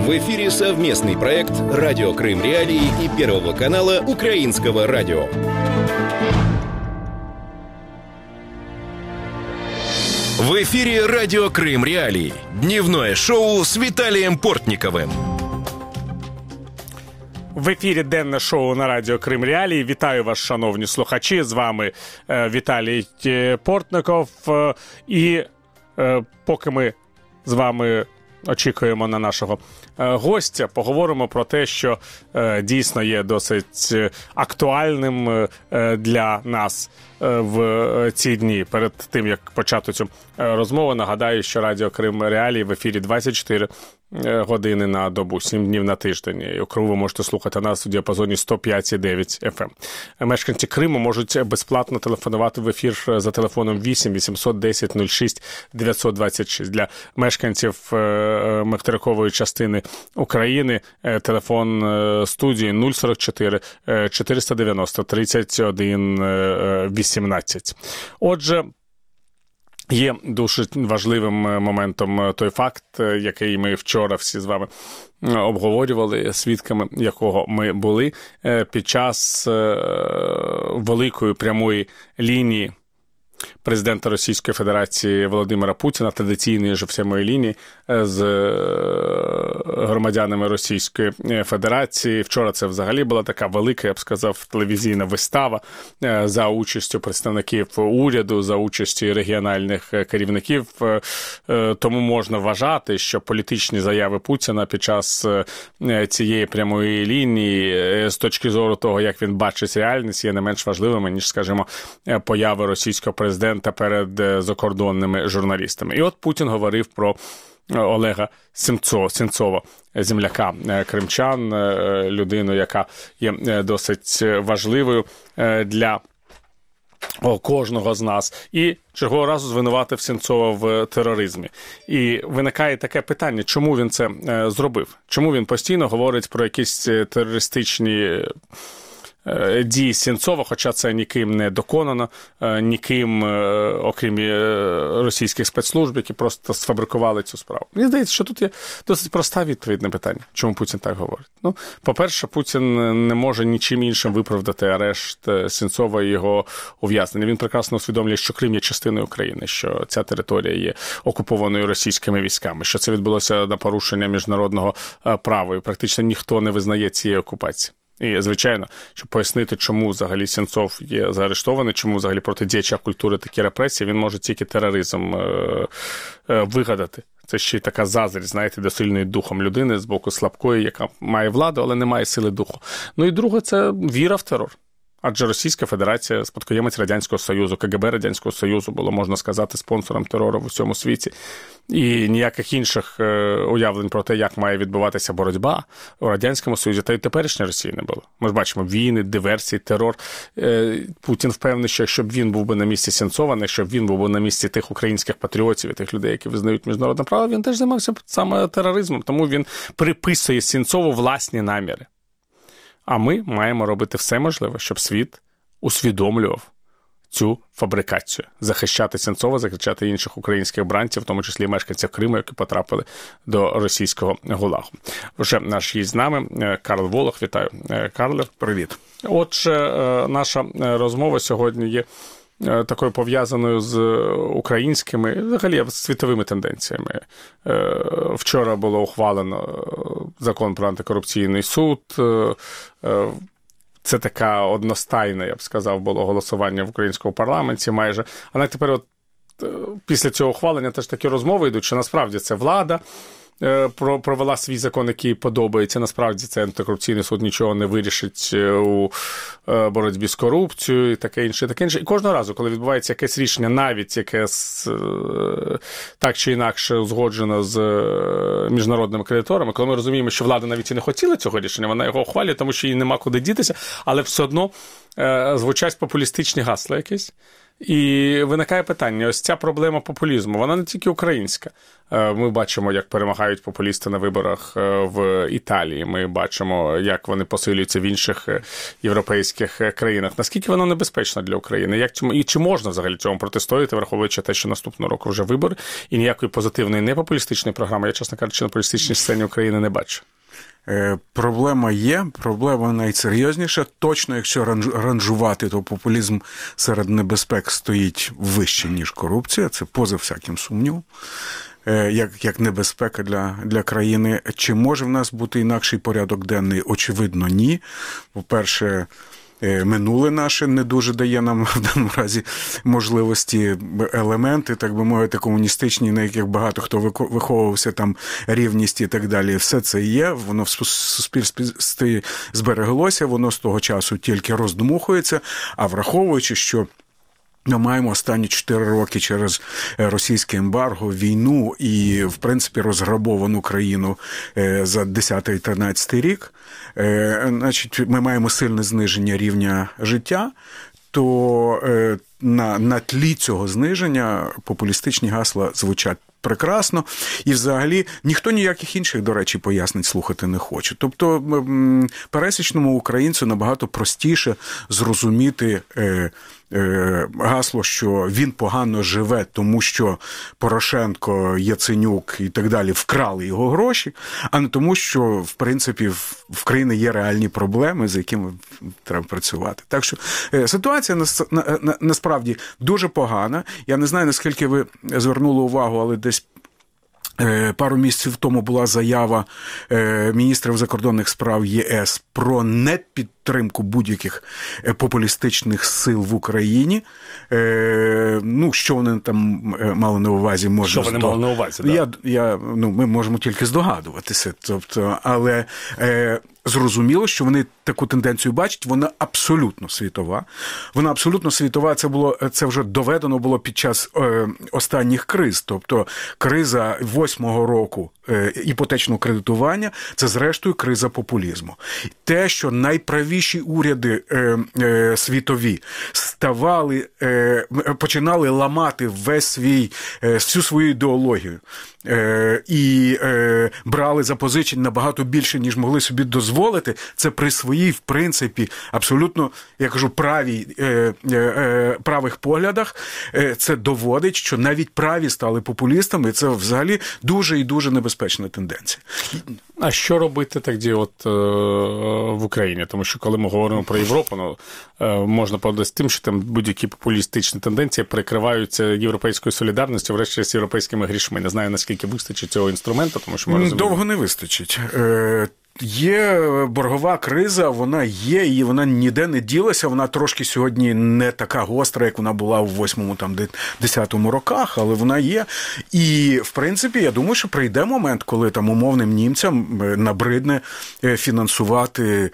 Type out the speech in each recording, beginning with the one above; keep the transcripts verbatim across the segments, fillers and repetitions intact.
В эфире совместный проект «Радио Крым Реалии» и Первого канала Украинского радио. В эфире «Радио Крым Реалии». Дневное шоу с Виталием Портниковым. В ефірі денне шоу на Радіо Крим Реалії. Вітаю вас, шановні слухачі. З вами е, Віталій Портников. Е, і е, поки ми з вами очікуємо на нашого е, гостя, поговоримо про те, що е, дійсно є досить актуальним е, для нас е, в ці дні. Перед тим, як почати цю е, розмову, нагадаю, що Радіо Крим Реалії в ефірі двадцять чотири години на добу, сім днів на тиждень. І окремо ви можете слухати нас у діапазоні сто п'ять і дев'ять еф ем. Мешканці Криму можуть безплатно телефонувати в ефір за телефоном вісім вісімсот десять нуль шість дев'ятсот двадцять шість. Для мешканців материкової частини України телефон студії нуль сорок чотири чотириста дев'яносто тридцять один вісімнадцять. Отже, є дуже важливим моментом той факт, який ми вчора всі з вами обговорювали, свідками якого ми були під час великої прямої лінії президента Російської Федерації Володимира Путіна, традиційної же всієї лінії з громадянами Російської Федерації. Вчора це взагалі була така велика, я б сказав, телевізійна вистава за участю представників уряду, за участю регіональних керівників. Тому можна вважати, що політичні заяви Путіна під час цієї прямої лінії з точки зору того, як він бачить реальність, є не менш важливими, ніж, скажімо, появи російського президента перед закордонними журналістами. І от Путін говорив про Олега Сенцова, земляка кримчан, людину, яка є досить важливою для кожного з нас. І чергового разу звинуватив Сенцова в тероризмі. І виникає таке питання, чому він це зробив? Чому він постійно говорить про якісь терористичні дії Сенцова, хоча це ніким не доконано, ніким, окрім російських спецслужб, які просто сфабрикували цю справу. Мені здається, що тут є досить проста відповідь на питання, чому Путін так говорить. Ну, по-перше, Путін не може нічим іншим виправдати арешт Сенцова і його ув'язнення. Він прекрасно усвідомлює, що Крим є частиною України, що ця територія є окупованою російськими військами, що це відбулося на порушення міжнародного права, і практично ніхто не визнає цієї окупації. І, звичайно, щоб пояснити, чому взагалі Сенцов є заарештований, чому взагалі проти діяча культури такі репресії, він може тільки тероризм е- е- вигадати. Це ще й така заздрість, знаєте, до сильної духом людини з боку слабкої, яка має владу, але не має сили духу. Ну і друге, це віра в терор. Адже Російська Федерація, спадкоємець Радянського Союзу, ка ге бе Радянського Союзу було, можна сказати, спонсором терору в усьому світі. І ніяких інших уявлень про те, як має відбуватися боротьба у Радянському Союзі, та й теперішньої Росії не було. Ми ж бачимо війни, диверсії, терор. Путін впевнений, що якщо б він був би на місці Сенцова, якщо б він був би на місці тих українських патріотів і тих людей, які визнають міжнародне право, він теж займався саме тероризмом. Тому він приписує Сенцову власні наміри. А ми маємо робити все можливе, щоб світ усвідомлював цю фабрикацію. Захищати Сенцова, захищати інших українських бранців, в тому числі і мешканців Криму, які потрапили до російського ГУЛАГу. Вже наш гість з нами, Карл Волох. Вітаю, Карле. Привіт. Отже, наша розмова сьогодні є такою пов'язаною з українськими, взагалі, з світовими тенденціями. Вчора було ухвалено закон про антикорупційний суд. Це така одностайне, я б сказав, було голосування в українському парламенті майже. Але тепер от після цього ухвалення теж такі розмови йдуть, що насправді це влада провела свій закон, який подобається. Насправді це антикорупційний суд нічого не вирішить у боротьбі з корупцією і таке інше, і таке інше. І кожного разу, коли відбувається якесь рішення, навіть яке так чи інакше узгоджено з міжнародними кредиторами, коли ми розуміємо, що влада навіть і не хотіла цього рішення, вона його ухвалює, тому що їй нема куди дітися, але все одно звучать популістичні гасла якісь. І виникає питання, ось ця проблема популізму, вона не тільки українська. Ми бачимо, як перемагають популісти на виборах в Італії, ми бачимо, як вони посилюються в інших європейських країнах. Наскільки воно небезпечно для України? Як, і чи можна взагалі цьому протистояти, враховуючи те, що наступного року вже вибори, і ніякої позитивної непопулістичної програми, я, чесно кажучи, на політичній сцені України не бачу? Проблема є, проблема найсерйозніша. Точно, якщо ранжувати, то популізм серед небезпек стоїть вище, ніж корупція. Це поза всяким сумнівом. Як, як небезпека для, для країни. Чи може в нас бути інакший порядок денний? Очевидно, ні. По-перше, минуле наше не дуже дає нам в даному разі можливості, елементи, так би мовити, комуністичні, на яких багато хто виховувався, там рівність і так далі. Все це є, воно в суспільстві збереглося, воно з того часу тільки роздмухується, а враховуючи, що ми маємо останні чотири роки через російське ембарго, війну і, в принципі, розграбовану країну за десятий-тринадцятий рік. Значить, ми маємо сильне зниження рівня життя, то на, на тлі цього зниження популістичні гасла звучать прекрасно. І взагалі ніхто ніяких інших, до речі, пояснень слухати не хоче. Тобто пересічному українцю набагато простіше зрозуміти гасло, що він погано живе, тому що Порошенко, Яценюк і так далі вкрали його гроші, а не тому, що, в принципі, в країні є реальні проблеми, з якими треба працювати. Так що ситуація насправді дуже погана. Я не знаю, наскільки ви звернули увагу, але десь пару місяців тому була заява міністрів закордонних справ ЄС про непідтримку будь-яких популістичних сил в Україні. Ну, що вони там мали на увазі, можна... Що вони здо... мали на увазі, я, я, ну, ми можемо тільки здогадуватися. Тобто, але е, зрозуміло, що вони таку тенденцію бачать, вона абсолютно світова. Вона абсолютно світова, це було, це вже доведено було під час е, останніх криз. Тобто, криза восьмого року е, іпотечного кредитування, це зрештою криза популізму. Те, що найправіші уряди е, е, світові ставали, е, починали ламати весь свій, е, всю свою ідеологію е, і е, брали запозичень набагато більше, ніж могли собі дозволити, це при своїй, в принципі, абсолютно, я кажу, правій, е, е, правих поглядах, е, це доводить, що навіть праві стали популістами, і це взагалі дуже і дуже небезпечна тенденція. А що робити тоді от, е, в Україні? Тому що коли ми говоримо про Європу, ну, е, можна подати з тим, що там будь-які популістичні тенденції прикриваються європейською солідарністю, врешті з європейськими грішми. Не знаю, наскільки вистачить цього інструменту, тому що ми розуміємо... Довго не вистачить. Е, Є боргова криза, вона є, і вона ніде не ділася, вона трошки сьогодні не така гостра, як вона була в восьмому, там, десятому роках, але вона є. І, в принципі, я думаю, що прийде момент, коли там умовним німцям набридне фінансувати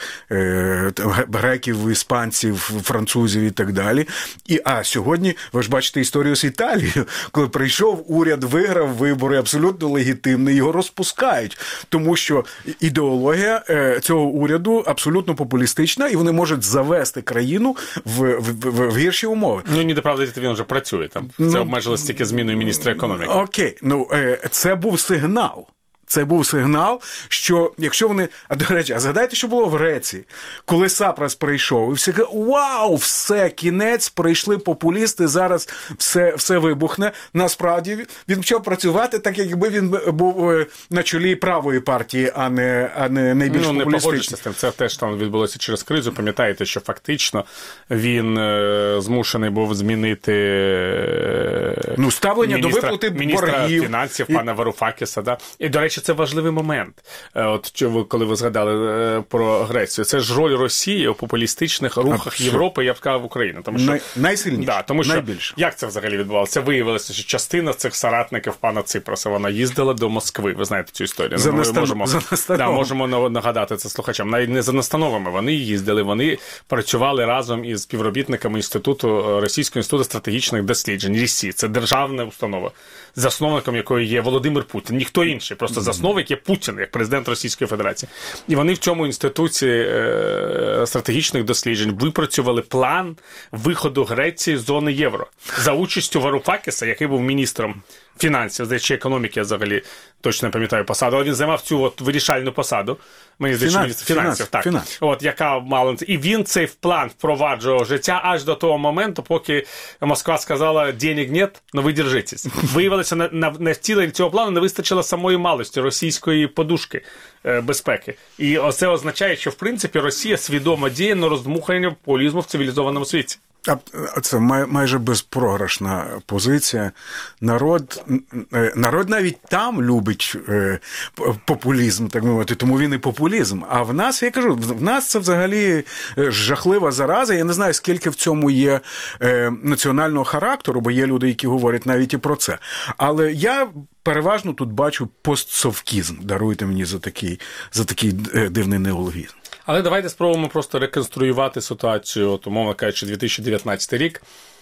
греків, іспанців, французів і так далі. І, а сьогодні, ви ж бачите історію з Італією, коли прийшов уряд, виграв вибори, абсолютно легітимний, його розпускають, тому що ідеологія цього уряду абсолютно популістична, і вони можуть завести країну в, в, в, в гірші умови. Ну, ні, правда, він вже працює там. Це ну, обмежилось тільки зміною міністра економіки. Окей, ну, це був сигнал. Це був сигнал, що якщо вони... А, до речі, а згадайте, що було в Греції, коли Сапрас прийшов, і всі кажуть, вау, все, кінець, прийшли популісти, зараз все, все вибухне. Насправді, він почав працювати так, якби він був на чолі правої партії, а не, а не найбільш ну, популістичний. Ну, не погоджуся з тим. Це теж там відбулося через кризу. Пам'ятаєте, що фактично він е, змушений був змінити е, ну, ставлення міністра, до виплати міністра боргів. фінансів, І... пана Вароуфакіса. Да? І, до речі, це важливий момент, от коли ви згадали про Грецію. Це ж роль Росії у популістичних рухах Абсолютно. Європи, я б сказав, України. Тому що, Най, найсильніше, да, тому що, найбільше. Як це взагалі відбувалося? Виявилося, що частина цих соратників пана Ципроса, вона їздила до Москви. Ви знаєте цю історію. За Ми настан... можемо, за да, можемо нагадати це слухачам. Навіть не за настановами. Вони їздили, вони працювали разом із співробітниками Інституту, Російського інституту стратегічних досліджень, РІСІ. Це державна установа, засновником якої є Володимир Путін. Ніхто інший. Просто засновник є Путін, як президент Російської Федерації. І вони в цьому інституті е, стратегічних досліджень випрацювали план виходу Греції з зони євро за участю Варупакіса, який був міністром фінансів, здається, чи економіки, я взагалі точно не пам'ятаю посаду, але він займав цю от вирішальну посаду. Мені здається, Фінанс, міністр фінансів, фінанс, так. фінанс. От, яка мала... І він цей план впроваджував життя аж до того моменту, поки Москва сказала, денег нет, но ви держитесь. Виявилося, на, на, на втілення цього плану не вистачило самої малості російської подушки е, безпеки. І це означає, що, в принципі, Росія свідомо діє на роздмухання популізму в цивілізованому світі. А це май, майже безпрограшна позиція. Народ, народ навіть там любить е, популізм, так мовити, тому він і популізм. А в нас, я кажу, в нас це взагалі жахлива зараза. Я не знаю, скільки в цьому є е, національного характеру, бо є люди, які говорять навіть і про це. Але я переважно тут бачу постсовкізм. Даруйте мені за такий, за такий дивний неологізм. Але давайте спробуємо просто реконструювати ситуацію. От, умовно кажучи, дві тисячі дев'ятнадцятий рік.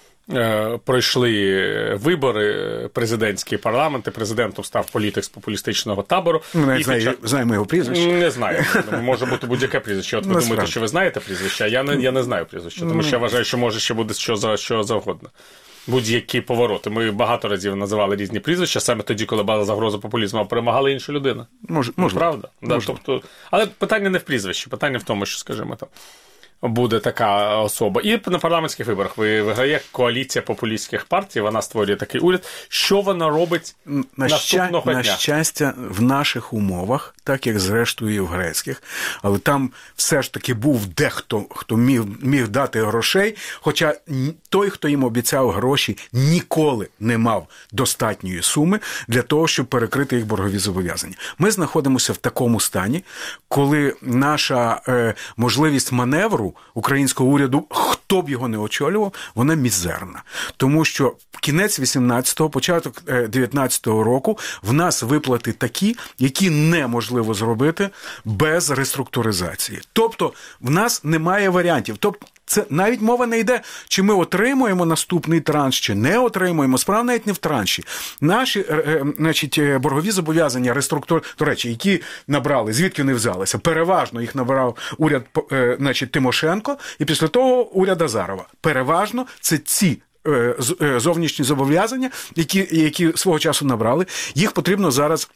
Е, пройшли вибори, президентські парламенти, президентом став політик з популістичного табору. Ми знаємо знає його прізвище. Не знаю. Може бути будь-яке прізвище. От ви думаєте, справді. Що ви знаєте прізвище, а я не, я не знаю прізвище, тому що я вважаю, що може ще буде що, за, що завгодно. Будь-які повороти. Ми багато разів називали різні прізвища, саме тоді, коли була загроза популізму, а перемагала інша людина. Може, може. Правда? Да, тобто, але питання не в прізвищі, питання в тому, що, скажімо, там буде така особа. І на парламентських виборах виграє коаліція популістських партій, вона створює такий уряд. Що вона робить на наступного ща... дня? На щастя, в наших умовах, так як зрештою і в грецьких, але там все ж таки був дехто, хто міг, міг дати грошей, хоча той, хто їм обіцяв гроші, ніколи не мав достатньої суми для того, щоб перекрити їх боргові зобов'язання. Ми знаходимося в такому стані, коли наша е, можливість маневру українського уряду, хто б його не очолював, вона мізерна. Тому що кінець вісімнадцятого, початок дев'ятнадцятого року в нас виплати такі, які неможливо зробити без реструктуризації. Тобто в нас немає варіантів. Тобто це навіть мова не йде, чи ми отримуємо наступний транш, чи не отримуємо. Справа навіть не в транші. Наші е, значить, боргові зобов'язання, реструктур, до речі, які набрали, звідки вони взялися? Переважно їх набрав уряд е, значить, Тимошенко, і після того уряд Азарова. Переважно це ці е, зовнішні зобов'язання, які, які свого часу набрали. Їх потрібно зараз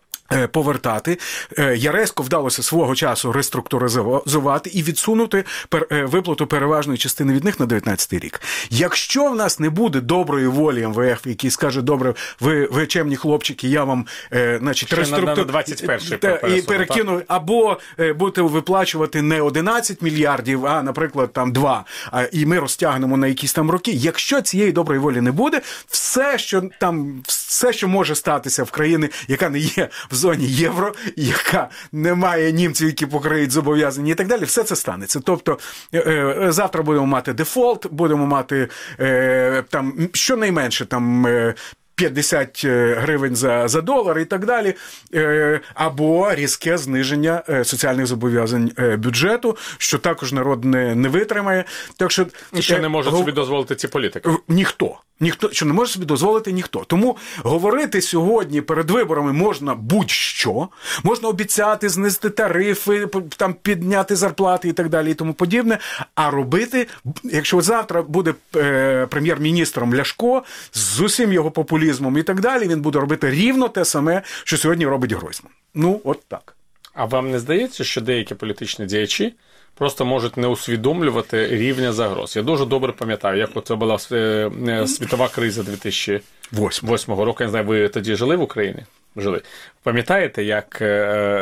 повертати. Яресько вдалося свого часу реструктуризувати і відсунути виплату переважної частини від них на дев'ятнадцятий рік. Якщо в нас не буде доброї волі ем ве еф, який скаже, добре, ви, ви чемні хлопчики, я вам значить, реструктур... двадцять перший і перекину, так? Або будете виплачувати не одинадцять мільярдів, а, наприклад, там два, і ми розтягнемо на якісь там роки. Якщо цієї доброї волі не буде, все, що там, все, що може статися в країні, яка не є в зоні євро, яка не має німців, які покриють зобов'язання і так далі, все це станеться. Тобто е, завтра будемо мати дефолт, будемо мати е, там щонайменше там е, п'ятдесят гривень за, за долар і так далі, е, або різке зниження е, соціальних зобов'язань е, бюджету, що також народ не, не витримає. Так що, і що е, не може гов... собі дозволити ці політики? Ніхто. Ніхто, що не може собі дозволити ніхто. Тому говорити сьогодні перед виборами можна будь-що. Можна обіцяти знизити тарифи, там підняти зарплати і так далі і тому подібне. А робити, якщо завтра буде е, прем'єр-міністром Ляшко з усім його популізмом і так далі, він буде робити рівно те саме, що сьогодні робить Гройсман. Ну, от так. А вам не здається, що деякі політичні діячі просто можуть не усвідомлювати рівня загроз? Я дуже добре пам'ятаю, як це була світова криза дві тисячі восьмого року. Я не знаю, ви тоді жили в Україні? Жили. Пам'ятаєте, як е,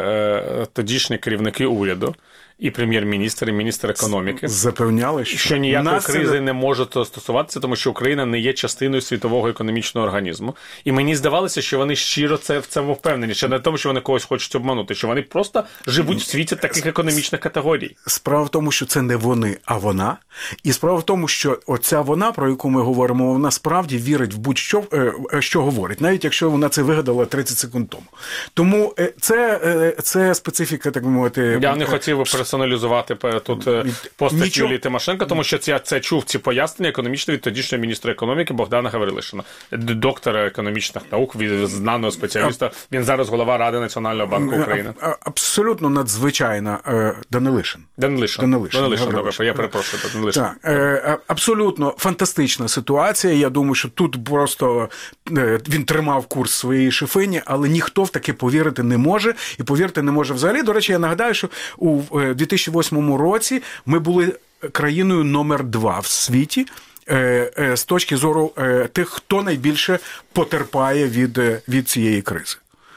е, тодішні керівники уряду і прем'єр-міністр, і міністр економіки запевняли, що, що ніякої кризи це... не може стосуватися, тому що Україна не є частиною світового економічного організму. І мені здавалося, що вони щиро це, в цьому впевнені, що не тому, що вони когось хочуть обманути, що вони просто живуть в світі таких економічних категорій. Справа в тому, що це не вони, а вона. І справа в тому, що оця вона, про яку ми говоримо, вона справді вірить в будь-що, що говорить, навіть якщо вона це вигадала тридцять секунд тому. Тому це, це специфіка, так би мовити. Я не хотів би персоналізувати тут постать Юлії Тимошенко, тому що я це чув ці пояснення економічно від тодішнього міністра економіки Богдана Гаврилишина, доктора економічних наук, знаного спеціаліста. Він зараз голова Ради Національного банку України. Абсолютно надзвичайна. Данилишин. Данилишин. Данилишин. Данилишин. Данилишин. Я перепрошую. Данилишин. Так. Абсолютно фантастична ситуація. Я думаю, що тут просто він тримав курс своєї шифині, але ніхто в таке повірити не може. І повірити не може взагалі. До речі, я нагадаю, що у дві тисячі восьмому році ми були країною номер два в світі з точки зору тих, хто найбільше потерпає від, від цієї кризи.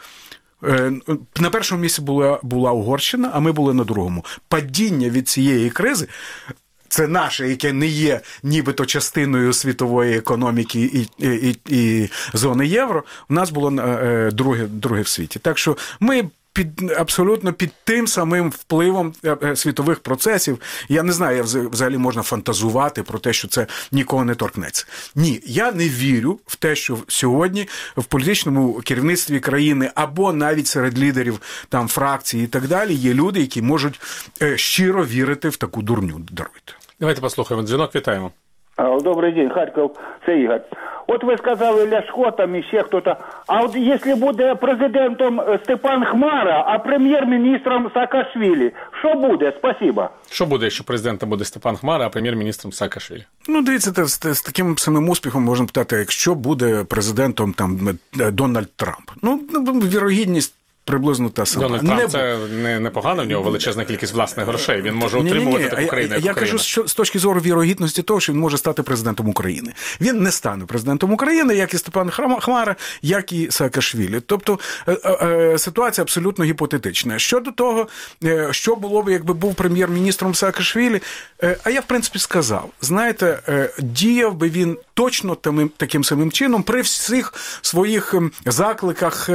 На першому місці була, була Угорщина, а ми були на другому. Падіння від цієї кризи, це наше, яке не є нібито частиною світової економіки і, і, і, і зони євро, у нас було друге, друге в світі. Так що ми під, абсолютно під тим самим впливом світових процесів. Я не знаю, як взагалі можна фантазувати про те, що це нікого не торкнеться. Ні, я не вірю в те, що сьогодні в політичному керівництві країни або навіть серед лідерів там фракцій і так далі є люди, які можуть щиро вірити в таку дурню. Даруйте. Давайте послухаємо. Дзвінок, вітаємо. Добрий день, Харків, це Ігор. От ви сказали Ляшко там і ще хтось. А от якщо буде президентом Степан Хмара, а прем'єр-міністром Саакашвілі, що буде? Спасибо. Що буде, якщо президентом буде Степан Хмара, а прем'єр-міністром Саакашвілі? Ну, дивіться, з, з таким самим успіхом можна питати, якщо буде президентом там Дональд Трамп. Ну, вірогідність приблизно та сама. Дональд Трамп, не... це не, непогано, в нього величезна кількість власних грошей. Він може утримувати таку країну, як Я Україна. кажу, що з точки зору вірогідності того, що він може стати президентом України. Він не стане президентом України, як і Степан Хмара, як і Саакашвілі. Тобто ситуація абсолютно гіпотетична. Щодо того, що було б, якби був прем'єр-міністром Саакашвілі, а я, в принципі, сказав, знаєте, діяв би він точно таким самим чином при всіх своїх закликах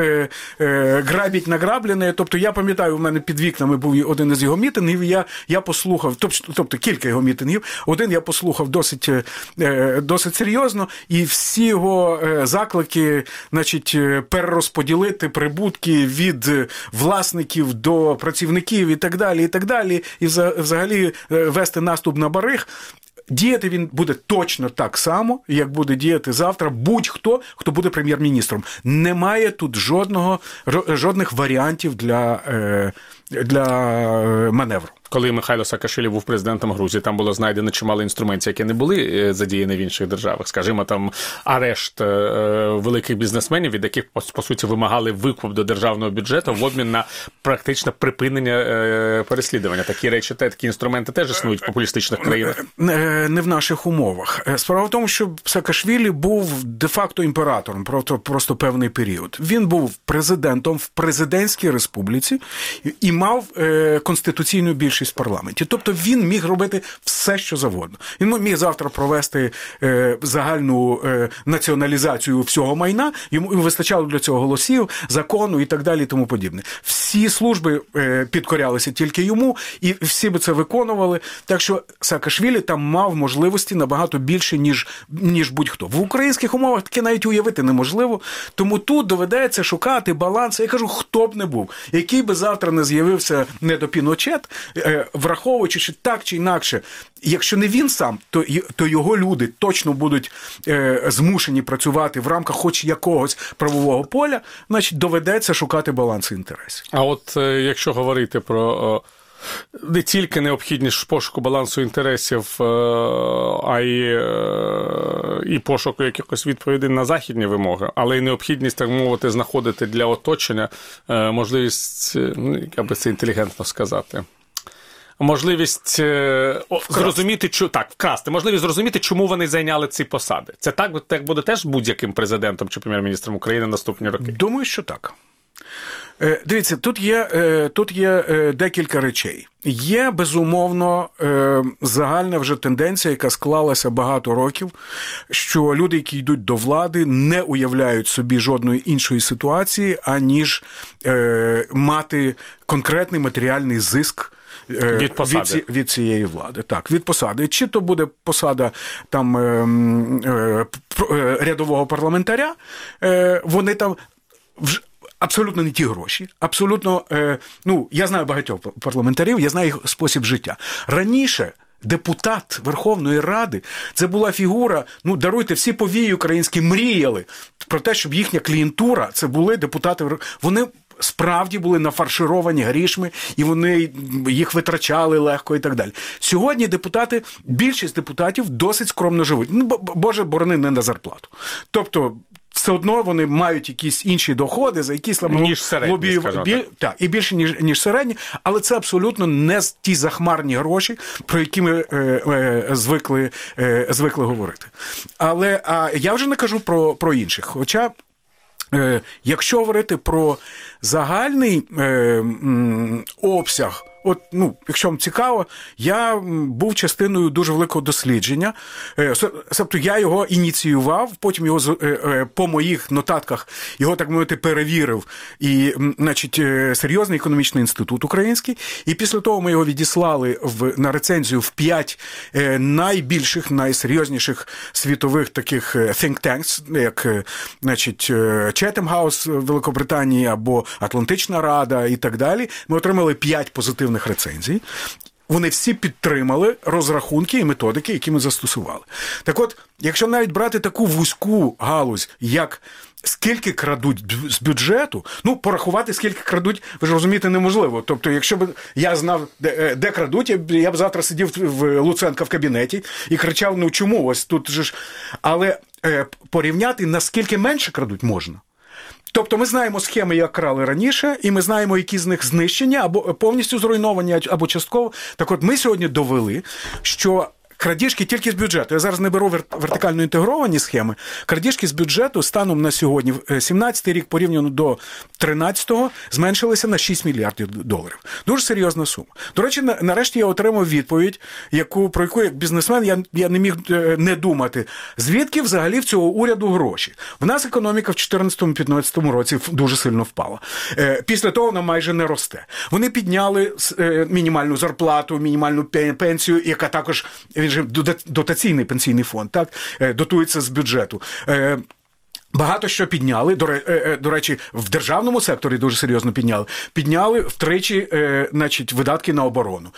грабі награблене. Тобто, я пам'ятаю, у мене під вікнами був один із його мітингів, я, я послухав, тобто кілька його мітингів, один я послухав досить, досить серйозно, і всі його заклики, значить, перерозподілити прибутки від власників до працівників і так далі, і так далі, і взагалі вести наступ на бариг. Діяти він буде точно так само, як буде діяти завтра будь-хто, хто буде прем'єр-міністром. Немає тут жодного, жодних варіантів для, для маневру. Коли Михайло Саакашвілі був президентом Грузії, там було знайдено чимало інструментів, які не були задіяні в інших державах. Скажімо, там арешт великих бізнесменів, від яких, по суті, вимагали викуп до державного бюджету в обмін на практично припинення переслідування. Такі речі, такі інструменти теж існують в популістичних країнах. Не в наших умовах. Справа в тому, що Саакашвілі був де-факто імператором, просто, просто певний період. Він був президентом в президентській республіці і мав конституційну більшість в парламенті. Тобто він міг робити все, що завгодно. Він міг завтра провести е, загальну е, націоналізацію всього майна, йому вистачало для цього голосів, закону і так далі і тому подібне. Всі служби е, підкорялися тільки йому, і всі би це виконували. Так що Саакашвілі там мав можливості набагато більше, ніж, ніж будь-хто. В українських умовах таке навіть уявити неможливо, тому тут доведеться шукати баланс. Я кажу, хто б не був, який би завтра не з'явився недопіночет, враховуючи, що так чи інакше, якщо не він сам, то, то його люди точно будуть е, змушені працювати в рамках хоч якогось правового поля, значить доведеться шукати баланс інтересів. А от е, якщо говорити про е, не тільки необхідність пошуку балансу інтересів, е, а й, е, і пошуку якихось відповідей на західні вимоги, але й необхідність, так мовити, знаходити для оточення е, можливість, ну, як би це інтелігентно сказати, можливість е, зрозуміти, чу, так, вкрасти, можливість зрозуміти, чому вони зайняли ці посади. Це так, так буде теж будь-яким президентом чи прем'єр-міністром України наступні роки? Думаю, що так. Е, дивіться, тут є, е, тут є е, декілька речей. Є, безумовно, е, загальна вже тенденція, яка склалася багато років, що люди, які йдуть до влади, не уявляють собі жодної іншої ситуації, аніж е, мати конкретний матеріальний зиск Від посади. Від, від цієї влади. Так, від посади. Чи то буде посада там е, е, рядового парламентаря, е, вони там вже абсолютно не ті гроші, абсолютно, е, ну, я знаю багатьох парламентарів, я знаю їх спосіб життя. Раніше депутат Верховної Ради – це була фігура, ну, даруйте, всі повії українські мріяли про те, щоб їхня клієнтура, це були депутати, вони справді були нафаршировані грішми, і вони їх витрачали легко і так далі. Сьогодні депутати, більшість депутатів досить скромно живуть. Ну, Боже, борони, не на зарплату. Тобто, все одно вони мають якісь інші доходи, за якісь ніж середні, лобі... Бі... так, і більше, ніж, ніж середні, але це абсолютно не ті захмарні гроші, про які ми е, е, звикли, е, звикли говорити. Але а я вже не кажу про, про інших. Хоча, е, якщо говорити про загальний е, м, обсяг, от, ну, якщо вам цікаво, я був частиною дуже великого дослідження. Тобто я його ініціював, потім його по моїх нотатках його, так мовити, перевірив. І, значить, серйозний економічний інститут український. І після того ми його відіслали в, на рецензію в п'ять найбільших, найсерйозніших світових таких think tanks, як, значить, Chatham House в Великобританії або Атлантична Рада і так далі. Ми отримали п'ять позитивних рецензій. Вони всі підтримали розрахунки і методики, які ми застосували. Так от, якщо навіть брати таку вузьку галузь, як скільки крадуть з бюджету, ну, порахувати, скільки крадуть, ви ж розумієте, неможливо. Тобто, якщо б я знав, де, де крадуть, я б, я б завтра сидів в Луценка в кабінеті і кричав, ну, чому, ось тут же ж... Але е, порівняти, наскільки менше крадуть, можна. Тобто ми знаємо схеми, як крали раніше, і ми знаємо, які з них знищення, або повністю зруйновані, або частково. Так от ми сьогодні довели, що крадіжки тільки з бюджету. Я зараз не беру вертикально інтегровані схеми. Крадіжки з бюджету станом на сьогодні, сімнадцятий рік порівняно до тринадцятого, зменшилися на шість мільярдів доларів. Дуже серйозна сума. До речі, нарешті я отримав відповідь, яку, про яку як бізнесмен я, я не міг не думати. Звідки взагалі в цього уряду гроші? В нас економіка в чотирнадцятому-п'ятнадцятому році дуже сильно впала. Після того вона майже не росте. Вони підняли мінімальну зарплату, мінімальну пенсію, яка також... Він же дотаційний пенсійний фонд, так, дотується з бюджету. Багато що підняли, до, до речі, в державному секторі дуже серйозно підняли. Підняли втричі, значить, видатки на оборону.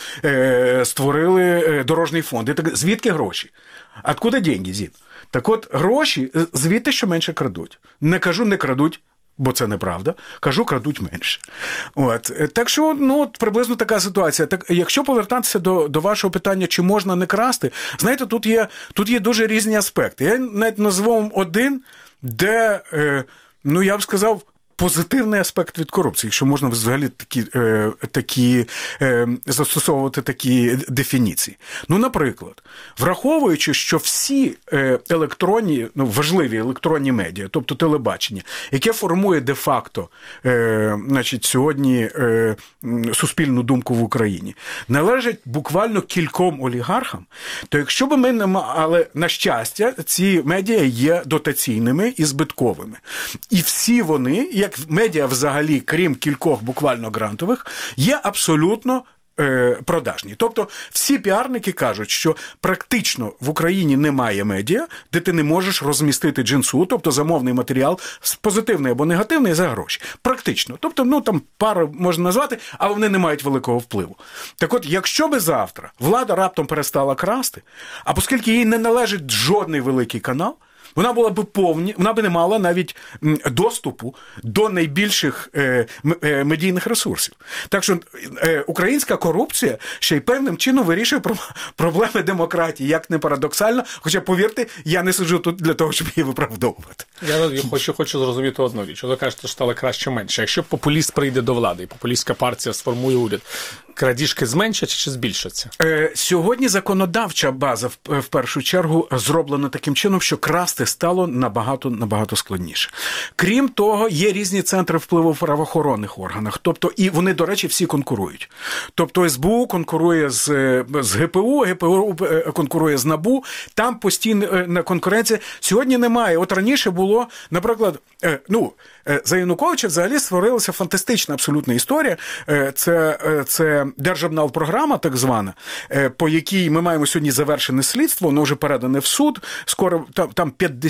Створили дорожній фонд. І так, звідки гроші? Откуда деньги, Зін? Так от, гроші звідти, що менше крадуть. Не кажу, не крадуть, бо це неправда. Кажу, крадуть менше. От. Так що, ну, от приблизно така ситуація. Так, якщо повертатися до, до вашого питання, чи можна не красти, знаєте, тут є, тут є дуже різні аспекти. Я навіть назву вам один, де, е, ну, я б сказав, позитивний аспект від корупції, якщо можна взагалі такі, е, такі, е, застосовувати такі дефініції. Ну, наприклад, враховуючи, що всі е, електронні, ну, важливі електронні медіа, тобто телебачення, яке формує де-факто, е, значить, сьогодні е, суспільну думку в Україні, належать буквально кільком олігархам, то якщо б ми не мали, але, на щастя, ці медіа є дотаційними і збитковими. І всі вони, як медіа взагалі, крім кількох буквально грантових, є абсолютно е, продажні. Тобто всі піарники кажуть, що практично в Україні немає медіа, де ти не можеш розмістити джинсу, тобто замовний матеріал, позитивний або негативний, за гроші. Практично. Тобто, ну, там пару можна назвати, але вони не мають великого впливу. Так от, якщо би завтра влада раптом перестала красти, а оскільки їй не належить жодний великий канал, вона була б повні, вона б не мала навіть доступу до найбільших е, е, медійних ресурсів. Так що е, українська корупція ще й певним чином вирішує проблеми демократії, як не парадоксально, хоча, повірте, я не сиджу тут для того, щоб її виправдовувати. Я хочу, хочу зрозуміти одну річ. Ви кажете, що стало краще-менше. Якщо популіст прийде до влади, і популістська партія сформує уряд, крадіжки зменшаться чи збільшаться? Е, сьогодні законодавча база в, в першу чергу зроблена таким чином, що красти стало набагато, набагато складніше. Крім того, є різні центри впливу в правоохоронних органах. Тобто, і вони, до речі, всі конкурують. Тобто ес бе у конкурує з, з ге пе у, ге пе у конкурує з НАБУ, там постійна конкуренція. Сьогодні немає. От раніше було, наприклад, ну, за Януковича взагалі створилася фантастична абсолютна історія. Це, це Держобналпрограма, так звана, по якій ми маємо сьогодні завершене слідство, воно вже передане в суд. Скоро там, там п'ятдесят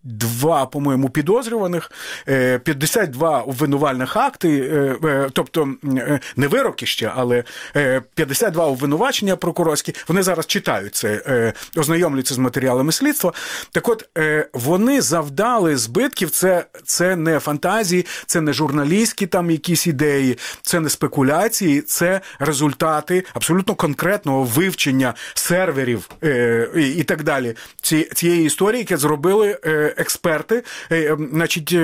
два, по-моєму, підозрюваних, п'ятдесят два обвинувальних акти, тобто не вироки ще, але п'ятдесят два обвинувачення прокурорські, вони зараз читають це, ознайомлюються з матеріалами слідства. Так от, вони завдали збитків, це, це не фантазії, це не журналістські там якісь ідеї, це не спекуляції, це результати абсолютно конкретного вивчення серверів і так далі цієї історії, яке зробили експерти, значить,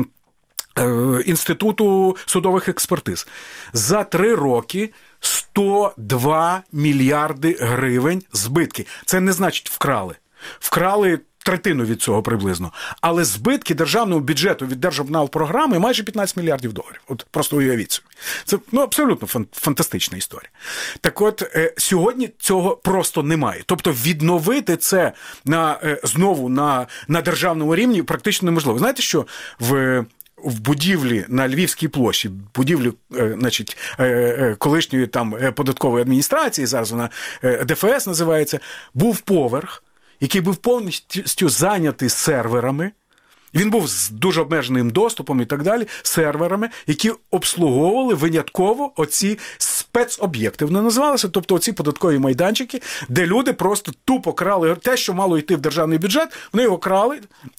Інституту судових експертиз. За три роки сто два мільярди гривень збитки. Це не значить вкрали. Вкрали третину від цього приблизно. Але збитки державного бюджету від держобналпрограми майже п'ятнадцять мільярдів доларів. От просто уявіть собі. Це ну, абсолютно фан- фантастична історія. Так от, е, сьогодні цього просто немає. Тобто відновити це на, е, знову на, на державному рівні практично неможливо. Знаєте, що в... В будівлі на Львівській площі, будівлі, значить, колишньої там податкової адміністрації, зараз вона ДФС називається, був поверх, який був повністю зайнятий серверами. Він був з дуже обмеженим доступом і так далі, серверами, які обслуговували винятково оці спецоб'єкти. Вони називалися, тобто оці податкові майданчики, де люди просто тупо крали те, що мало йти в державний бюджет, вони його крали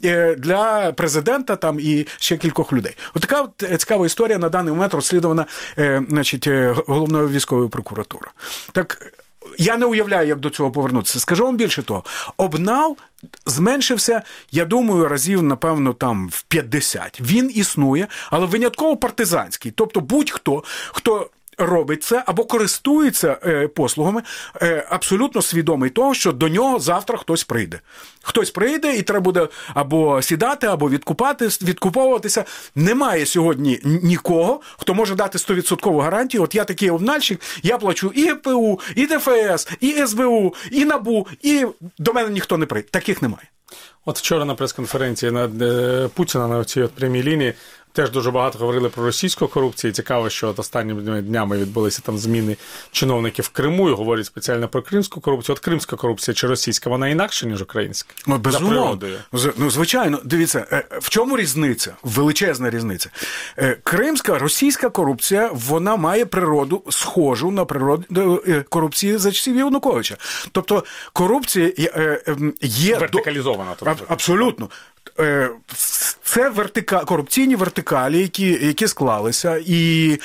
для президента там і ще кількох людей. Отака цікава історія на даний момент розслідувана, значить, Головною військовою прокуратурою. Так, я не уявляю, як до цього повернутися. Скажу вам більше того. Обнал зменшився, я думаю, разів, напевно, там в п'ятдесят. Він існує, але винятково партизанський. Тобто будь-хто, хто робить це або користується е, послугами, е, абсолютно свідомий того, що до нього завтра хтось прийде. Хтось прийде і треба буде або сідати, або відкупати, відкуповуватися. Немає сьогодні нікого, хто може дати сто відсотків гарантію. От я такий обнальщик, я плачу і ГПУ, і ДФС, і СБУ, і НАБУ, і до мене ніхто не прийде. Таких немає. От вчора на прес-конференції на Путіна на цій от прямій лінії теж дуже багато говорили про російську корупцію. Цікаво, що от останніми днями відбулися там зміни чиновників в Криму і говорять спеціально про кримську корупцію. От кримська корупція чи російська, вона інакша, ніж українська? Ну, безумовно. Ну, звичайно. Дивіться, в чому різниця? Величезна різниця. Кримська, російська корупція, вона має природу схожу на природу корупції за часів Януковича. Тобто корупція є... Вертикалізована. Тобто. Абсолютно. Це вертика... корупційні вертикалі, які, які склалися, і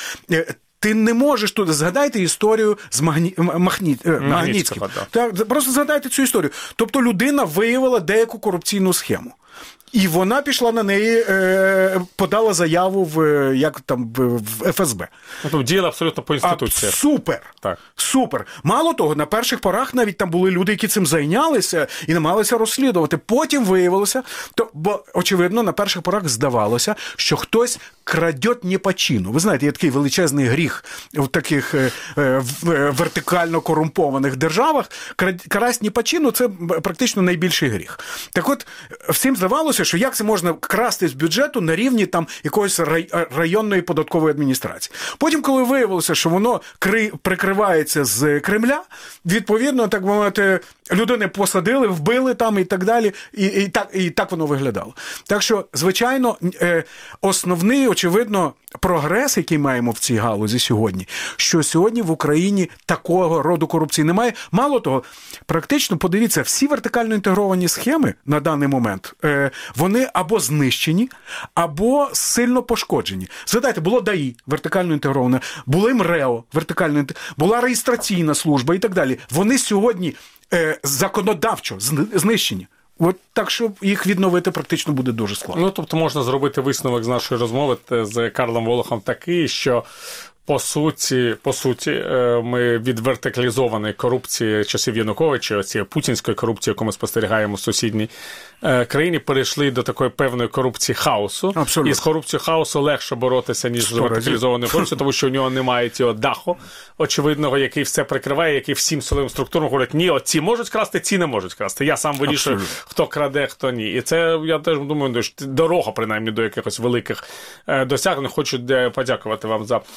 ти не можеш тут... Згадайте історію з Магні... Махні... Магнітським. Так, просто згадайте цю історію. Тобто людина виявила деяку корупційну схему. І вона пішла на неї, е, подала заяву в, як там, в еф ес бе. Ну, діяла абсолютно по інституціях. Супер. Так. Супер. Мало того, на перших порах навіть там були люди, які цим зайнялися і намагалися розслідувати. Потім виявилося, то, бо, очевидно, на перших порах здавалося, що хтось краде не по чину. Ви знаєте, є такий величезний гріх в таких е, е, вертикально корумпованих державах. Красть не по чину – це практично найбільший гріх. Так от, всім здавалося, що як це можна красти з бюджету на рівні там якоїсь районної податкової адміністрації. Потім, коли виявилося, що воно кри... прикривається з Кремля, відповідно, так мовити, людини посадили, вбили там і так далі, і, і, так, і так воно виглядало. Так що, звичайно, основний, очевидно, прогрес, який маємо в цій галузі сьогодні, що сьогодні в Україні такого роду корупції немає. Мало того, практично, подивіться, всі вертикально інтегровані схеми на даний момент, вони або знищені, або сильно пошкоджені. Згадайте, було ДАІ вертикально інтегроване, було МРЕО вертикально інтегроване, була реєстраційна служба і так далі. Вони сьогодні законодавчо знищені. От так, що їх відновити практично буде дуже складно. Ну, тобто можна зробити висновок з нашої розмови з Карлом Волохом такий, що по суті, по суті, ми від вертикалізованої корупції часів Януковича, цієї путінської корупції, яку ми спостерігаємо в сусідній країні, перейшли до такої певної корупції хаосу. Абсолютно. І з корупцією хаосу легше боротися, ніж з вертикалізованою корупцією, тому що у нього немає цього даху очевидного, який все прикриває, який всім силовим структурам говорить, ні, от ці можуть красти, ці не можуть красти. Я сам вирішую, абсолютно, хто краде, хто ні. І це, я теж думаю, дорога, принаймні, до якихось великих досягнень. Хочу подякувати вам за участь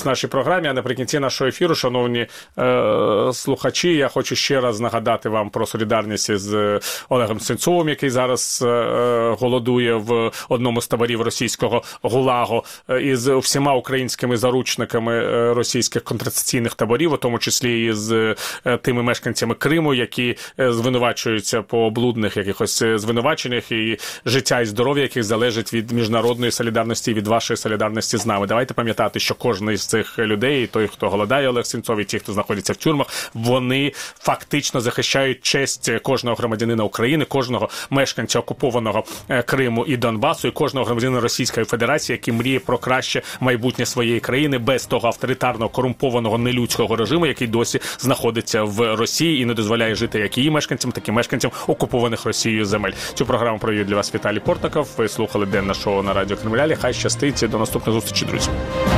зустріч в нашій програмі. А наприкінці нашого ефіру, шановні е, слухачі, я хочу ще раз нагадати вам про солідарність з Олегом Сенцовим, який зараз е, голодує в одному з таборів російського ГУЛАГу, е, із всіма українськими заручниками е, російських концентраційних таборів, у тому числі і з е, тими мешканцями Криму, які е, звинувачуються по облудних якихось звинуваченнях, і життя і здоров'я яких залежить від міжнародної солідарності, від вашої солідарності з нами. Давайте пам'ятати, що кожен із цих людей, той, хто голодає, Олег Сенцов, і ті, хто знаходиться в тюрмах, вони фактично захищають честь кожного громадянина України, кожного мешканця окупованого Криму і Донбасу, і кожного громадянина Російської Федерації, який мріє про краще майбутнє своєї країни без того авторитарного, корумпованого, нелюдського режиму, який досі знаходиться в Росії і не дозволяє жити як її мешканцям, так і мешканцям окупованих Росією земель. Цю програму провів для вас Віталій Портников. Ви слухали денне шоу на радіо Крим Реалії. Хай щастить. До наступної зустрічі, друзі.